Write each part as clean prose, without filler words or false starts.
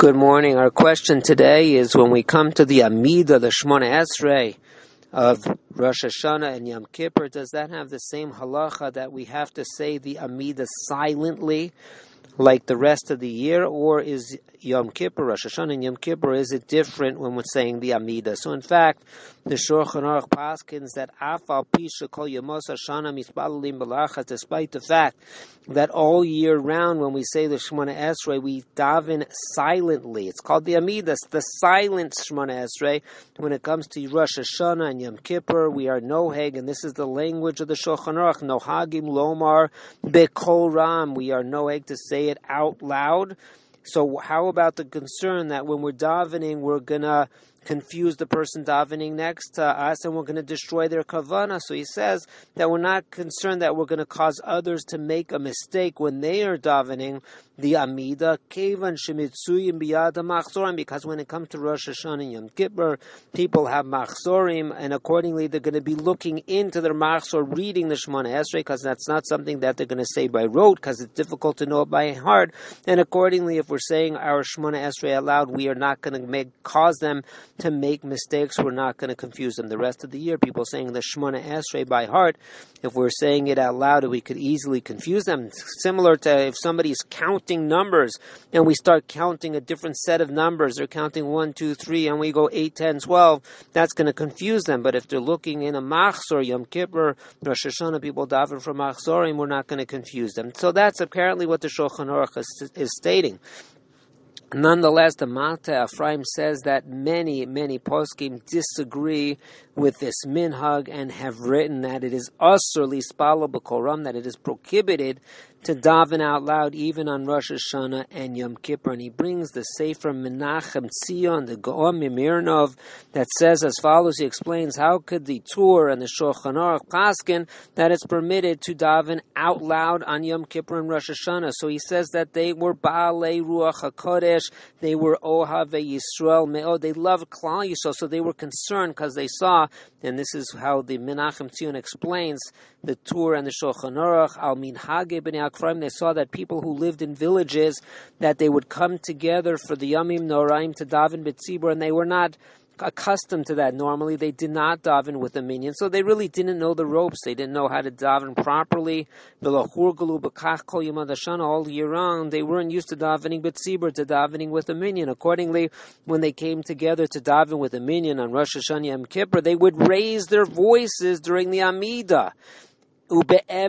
Good morning. Our question today is when we come to the Amidah, the Shmona Esrei of Rosh Hashanah and Yom Kippur, does that have the same halacha that we have to say the Amidah silently like the rest of the year, or is Yom Kippur, Rosh Hashanah and Yom Kippur, is it different when we're saying the Amidah? So in fact, the Shulchan Aruch paskins that Afal Pisha Kol Yemos Hashanah Mispalalim Balachas, despite the fact that all year round when we say the Shemona Esrei, we daven silently. It's called the Amidah, the silent Shemona Esrei. When it comes to Rosh Hashanah and Yom Kippur, we are noheg, and this is the language of the Shulchan Aruch, nohagim lomar bekol ram. We are noheg to say it out loud. So how about the concern that when we're davening, we're going to confuse the person davening next to us and we're going to destroy their kavanah? So he says that we're not concerned that we're going to cause others to make a mistake when they are davening the Amidah, kevan shemitzuyim biyad machzorim, because when it comes to Rosh Hashanah and Yom Kippur, people have machzorim, and accordingly they're going to be looking into their machzor, reading the Shemona Esrei, because that's not something that they're going to say by rote, because it's difficult to know it by heart. And accordingly, if we're saying our Shemona Esrei aloud, we are not going to cause them to make mistakes. We're not going to confuse them. The rest of the year, people saying the Shemona Esrei by heart, if we're saying it out loud, we could easily confuse them. Similar to if somebody's counting numbers and we start counting a different set of numbers, they're counting 1, 2, 3, and we go 8, 10, 12, that's going to confuse them. But if they're looking in a machzor, Yom Kippur, Rosh Hashanah, people daven from machzorim, we're not going to confuse them. So that's apparently what the Shulchan Aruch is stating. Nonetheless, the Mata Ephraim says that many poskim disagree with this minhag and have written that it is asur lispalo b'kol ram, that it is prohibited to daven out loud even on Rosh Hashanah and Yom Kippur. And he brings the Sefer Menachem Tzion, the Gaon Mimirnov, that says as follows. He explains how could the Tur and the Shulchan Aruch paskin that it's permitted to daven out loud on Yom Kippur and Rosh Hashanah. So he says that they were Baalei Ruach HaKodesh, they were Ohave Yisrael Me'od, they loved Klal Yisrael, so they were concerned because they saw, and this is how the Menachem Tzion explains the Tur and the Shulchan Aruch, Al Minhage B'nei Akfarim, they saw that people who lived in villages, that they would come together for the Yamim Noraim to daven b'tzibur, and they were not accustomed to that. Normally they did not daven with a minyan, so they really didn't know the ropes. They didn't know how to daven properly. All year round, they weren't used to davening b'tzibur, to davening with a minyan. Accordingly, when they came together to daven with a minyan on Rosh Hashanah Yom Kippur, they would raise their voices during the Amidah. Truth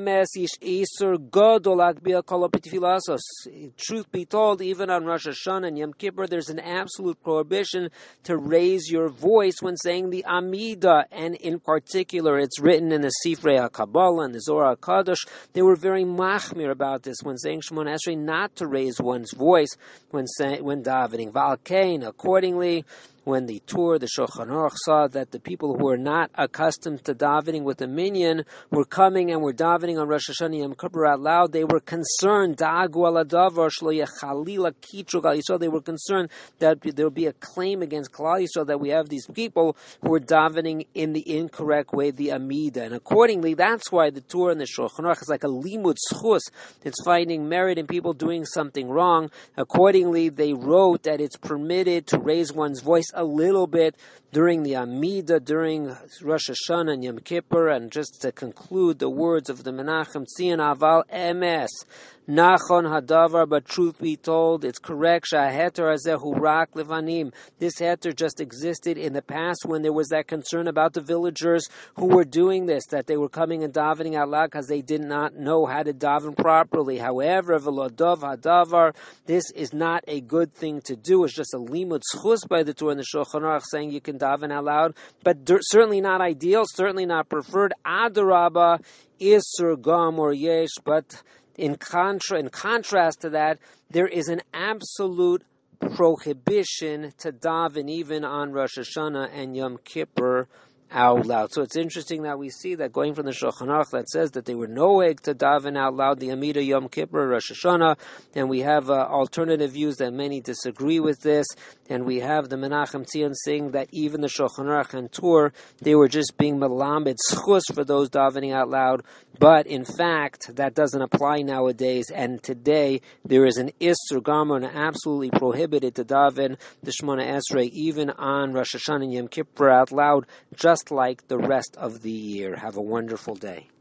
be told, even on Rosh Hashanah and Yom Kippur, there's an absolute prohibition to raise your voice when saying the Amidah, and in particular, it's written in the Sifrei HaKabbalah and the Zohar HaKadosh. They were very machmir about this when saying Shemona Esrei, not to raise one's voice when davening. V'alkein, accordingly, when the Tur, the Shulchan Aruch, saw that the people who were not accustomed to davening with a minyan were coming and were davening on Rosh Hashanah Yom Kippur out loud, they were concerned. Da'agu ala davar shlo yechalila kitru Klal Yisrael. They were concerned that there would be a claim against Klal Yisrael that we have these people who are davening in the incorrect way, the Amidah. And accordingly, that's why the Tur and the Shulchan Aruch is like a limud schus. It's finding merit in people doing something wrong. Accordingly, they wrote that it's permitted to raise one's voice a little bit during the Amidah, during Rosh Hashanah and Yom Kippur. And just to conclude the words of the Menachem Tzion, Aval Emes, Nachon Hadavar, but truth be told, it's correct. Shaheter Azehu Rak Levanim. This heter just existed in the past when there was that concern about the villagers who were doing this, that they were coming and davening out loud because they did not know how to daven properly. However, Velodov Hadavar, this is not a good thing to do. It's just a limud schus by the Torah and the Shulchan Aruch saying you can daven out loud, but certainly not ideal, certainly not preferred. Adarabba, Isur Gam or Yesh, but in contrast to that, there is an absolute prohibition to daven even on Rosh Hashanah and Yom Kippur out loud. So it's interesting that we see that going from the Shulchan Aruch that says that they were noeg to daven out loud the Amida Yom Kippur, Rosh Hashanah, and we have alternative views that many disagree with this, and we have the Menachem Tzion saying that even the Shulchan Aruch and Tur, they were just being melamed schus for those davening out loud, but in fact, that doesn't apply nowadays, and today there is an Isser Gamor, and absolutely prohibited to daven the Shemona Esrei even on Rosh Hashanah and Yom Kippur out loud, just like the rest of the year. Have a wonderful day.